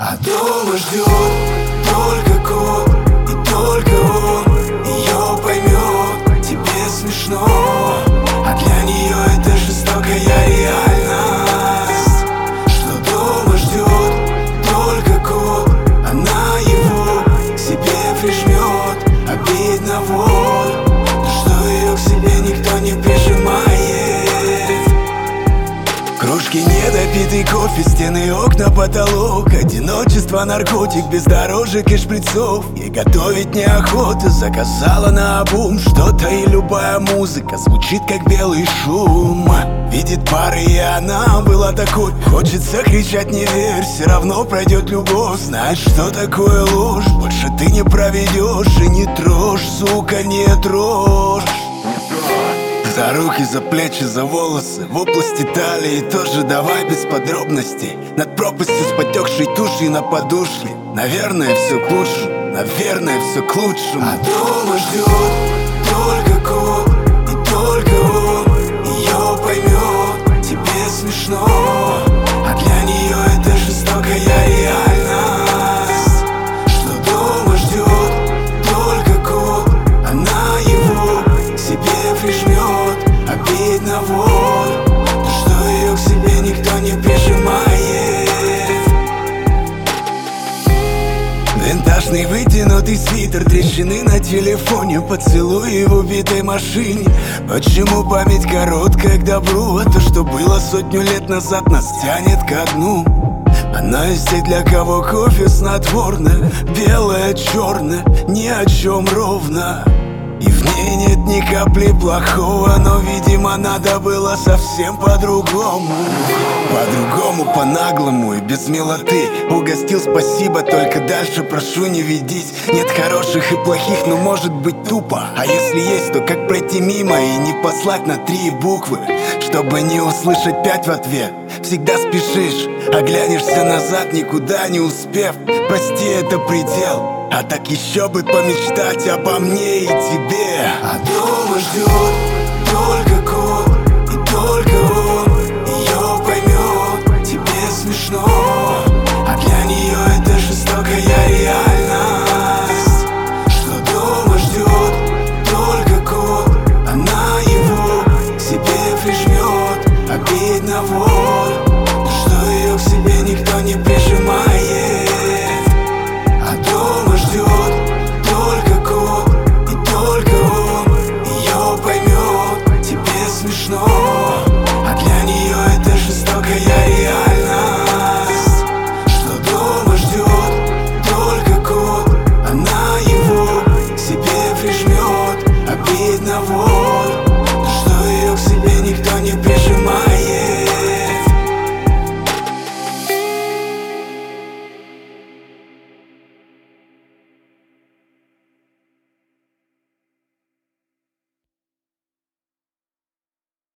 А дома ждет только кот, и только он ее поймет. Тебе смешно, а для нее это жестокая реальность. Что дома ждет только кот, она его к себе прижмет. Обидно вот, что ее к себе никто не прижимает. Кружки, недопитый кофе, стены, окна, потолок. Одиночество, наркотик, бездорожек и шприцов. Ей готовить неохота, заказала наобум что-то, и любая музыка звучит как белый шум. Видит пары, и она была такой. Хочется кричать: не верь, все равно пройдет любовь. Знаешь, что такое ложь, больше ты не проведешь. И не трожь, сука, не трожь. За руки, за плечи, за волосы, в области талии тоже давай без подробностей. Над пропастью с потекшей тушей на подушке. Наверное, все к лучшему, наверное, все к лучшему. А дома ждет только кот, и только он ее поймет. Тебе смешно, а для нее это жестокая реальность. Что дома ждет только кот, она его к себе прижмет. Обидно вот, что ее к себе никто не прижимает. Винтажный вытянутый свитер, трещины на телефоне, поцелуи в убитой машине. Почему память короткая к добру? А то, что было сотню лет назад, нас тянет ко дну. Она из тех, для кого кофе снотворное, белое, черное, ни о чем ровно. И в ней нет ни капли плохого, но, видимо, надо было совсем по-другому. По-другому, по-наглому и без милоты. Угостил, спасибо, только дальше прошу не видеть. Нет хороших и плохих, но может быть тупо. А если есть, то как пройти мимо и не послать на 3 буквы, чтобы не услышать 5 в ответ? Всегда спешишь, а глянешься назад, никуда не успев. Прости, это предел. А так еще бы помечтать обо мне и тебе. А дома ждет только кот, и только он ее поймет. Тебе смешно, а для нее это жестокая реальность. Что дома ждет только кот, она его к себе прижмет. Обидно вот, что ее к себе никто не прижимает. А дома ждет только кот, и только он ее поймет. Тебе смешно,